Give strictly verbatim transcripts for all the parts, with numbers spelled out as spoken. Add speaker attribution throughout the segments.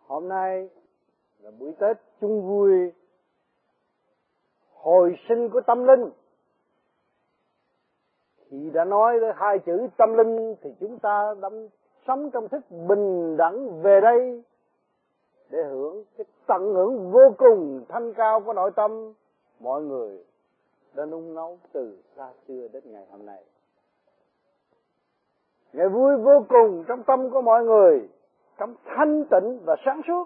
Speaker 1: Hôm nay là buổi Tết chung vui hồi sinh của tâm linh. Khi đã nói tới hai chữ tâm linh thì chúng ta đã sống trong thức bình đẳng về đây để hưởng cái tận hưởng vô cùng thanh cao của nội tâm mọi người đã nung nấu từ xa xưa đến ngày hôm nay. Ngày vui vô cùng trong tâm của mọi người, trong thanh tịnh và sáng suốt,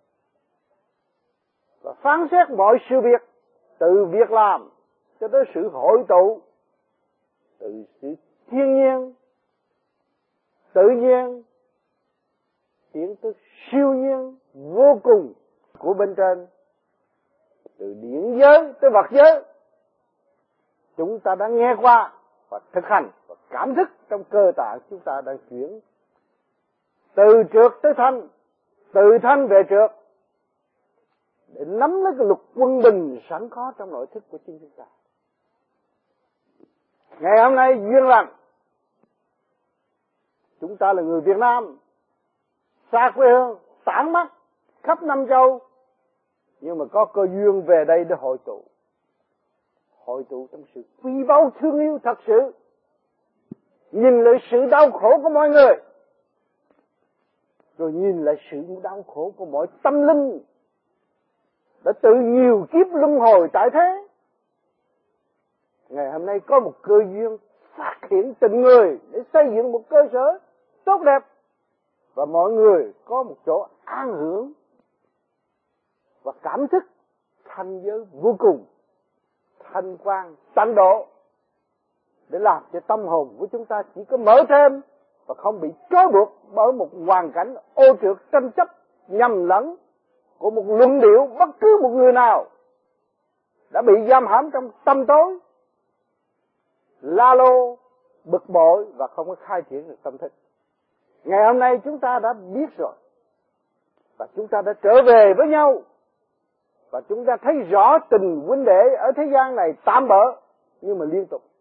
Speaker 1: và phán xét mọi sự việc, từ việc làm cho tới sự hội tụ, từ sự thiên nhiên, tự nhiên, tiến tới siêu nhiên vô cùng của bên trên, từ điển giới tới vật giới. Chúng ta đã nghe qua và thực hành và cảm thức trong cơ tạng chúng ta đang chuyển từ trượt tới thanh, từ thanh về trượt, để nắm lấy cái luật quân bình sẵn có trong nội thức của chính chúng ta. Ngày hôm nay duyên lành, chúng ta là người Việt Nam, xa quê hương, tản mắt khắp năm châu, nhưng mà có cơ duyên về đây để hội tụ. Hội tụ trong sự quý báu thương yêu thật sự, nhìn lại sự đau khổ của mọi người, rồi nhìn lại sự đau khổ của mọi tâm linh đã tự nhiều kiếp luân hồi tại thế. Ngày hôm nay có một cơ duyên phát hiện tình người để xây dựng một cơ sở tốt đẹp, và mọi người có một chỗ an hưởng và cảm thức thanh giới vô cùng, thanh quan, tận độ, để làm cho tâm hồn của chúng ta chỉ có mở thêm và không bị trói buộc bởi một hoàn cảnh ô trượt tranh chấp nhầm lẫn của một luận điệu bất cứ một người nào đã bị giam hãm trong tâm tối, la lô, bực bội và không có khai triển được tâm thức. Ngày hôm nay chúng ta đã biết rồi, và chúng ta đã trở về với nhau, và chúng ta thấy rõ tình huynh đệ ở thế gian này tạm bỡ nhưng mà liên tục.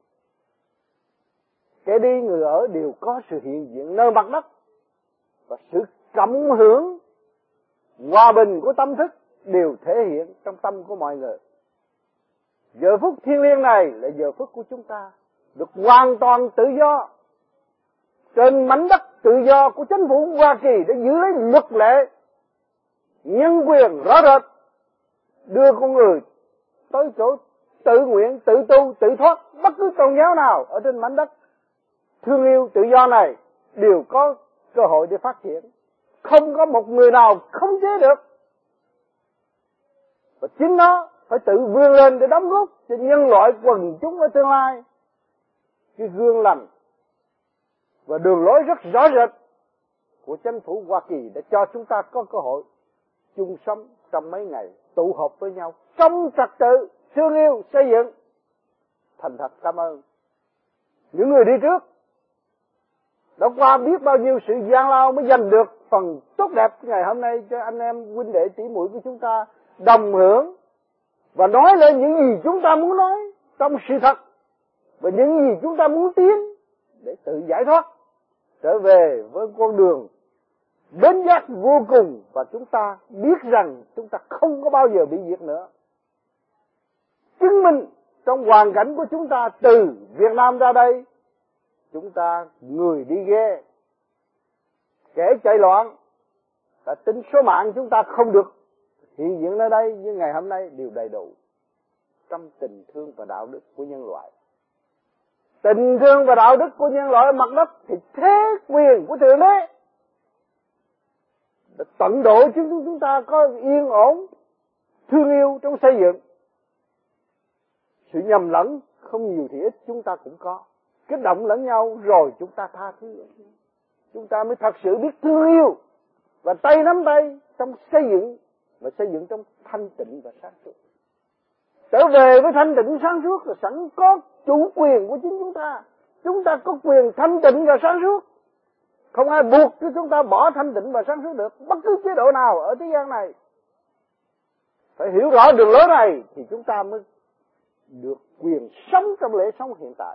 Speaker 1: Kẻ đi người ở đều có sự hiện diện nơi mặt đất, và sự cộng hưởng hòa bình của tâm thức đều thể hiện trong tâm của mọi người. Giờ phút thiêng liêng này là giờ phút của chúng ta được hoàn toàn tự do trên mảnh đất tự do của chính phủ Hoa Kỳ, để giữ lấy luật lệ nhân quyền rõ rệt, đưa con người tới chỗ tự nguyện, tự tu, tự thoát. Bất cứ tôn giáo nào ở trên mảnh đất thương yêu tự do này đều có cơ hội để phát triển, không có một người nào khống chế được, và chính nó phải tự vươn lên để đóng góp cho nhân loại quần chúng ở tương lai. Cái gương lành và đường lối rất rõ rệt của chính phủ Hoa Kỳ đã cho chúng ta có cơ hội chung sống trong mấy ngày tụ họp với nhau trong trật tự thương yêu xây dựng. Thành thật cảm ơn những người đi trước đã qua biết bao nhiêu sự gian lao mới giành được phần tốt đẹp ngày hôm nay cho anh em huynh đệ tỷ muội của chúng ta đồng hưởng và nói lên những gì chúng ta muốn nói trong sự thật, và những gì chúng ta muốn tiến để tự giải thoát, trở về với con đường bến giác vô cùng, và chúng ta biết rằng chúng ta không có bao giờ bị diệt nữa. Chứng minh trong hoàn cảnh của chúng ta từ Việt Nam ra đây, chúng ta người đi ghe, kẻ chạy loạn, đã tính số mạng chúng ta không được hiện diện nơi đây, nhưng ngày hôm nay đều đầy đủ trong tình thương và đạo đức của nhân loại. Tình thương và đạo đức của nhân loại ở mặt đất thì thế quyền của Thượng Đế đã tận độ chúng chúng ta có yên ổn, thương yêu trong xây dựng. Sự nhầm lẫn không nhiều thì ít chúng ta cũng có, kích động lẫn nhau rồi chúng ta tha thứ, chúng ta mới thật sự biết thương yêu và tay nắm tay trong xây dựng, và xây dựng trong thanh tịnh và sáng suốt. Trở về với thanh tịnh sáng suốt là sẵn có chủ quyền của chính chúng ta. Chúng ta có quyền thanh tịnh và sáng suốt, không ai buộc cho chúng ta bỏ thanh tịnh và sáng suốt được, bất cứ chế độ nào ở thế gian này. Phải hiểu rõ đường lối này thì chúng ta mới được quyền sống trong lễ sống hiện tại.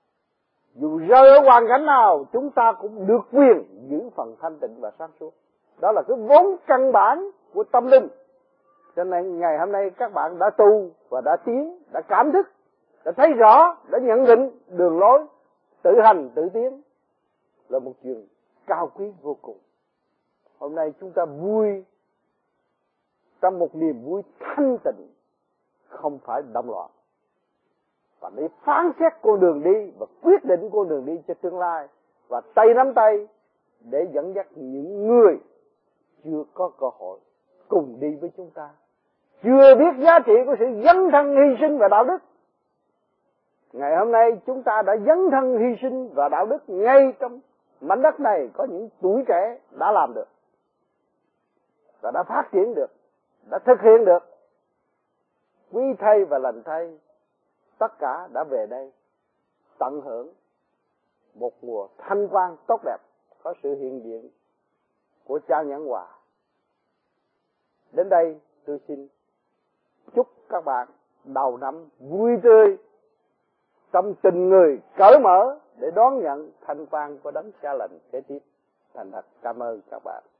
Speaker 1: Dù rơi ở hoàn cảnh nào, chúng ta cũng được quyền giữ phần thanh tịnh và sáng suốt. Đó là cái vốn căn bản của tâm linh. Cho nên ngày hôm nay các bạn đã tu và đã tiến, đã cảm thức, đã thấy rõ, đã nhận định đường lối, tự hành, tự tiến là một chuyện cao quý vô cùng. Hôm nay chúng ta vui trong một niềm vui thanh tịnh, không phải động loạn, và để phán xét con đường đi và quyết định con đường đi cho tương lai, và tay nắm tay để dẫn dắt những người chưa có cơ hội cùng đi với chúng ta, chưa biết giá trị của sự dấn thân hy sinh và đạo đức. Ngày hôm nay chúng ta đã dấn thân hy sinh và đạo đức ngay trong mảnh đất này. Có những tuổi trẻ đã làm được và đã phát triển được, đã thực hiện được. Quý thầy và lành thầy tất cả đã về đây tận hưởng một mùa thanh quan tốt đẹp, có sự hiện diện của cha Nhẫn Hòa. Đến đây tôi xin chúc các bạn đầu năm vui tươi, trong tình người cởi mở để đón nhận thanh quan của đấng Cha Lành kế tiếp. Thành thật cảm ơn các bạn.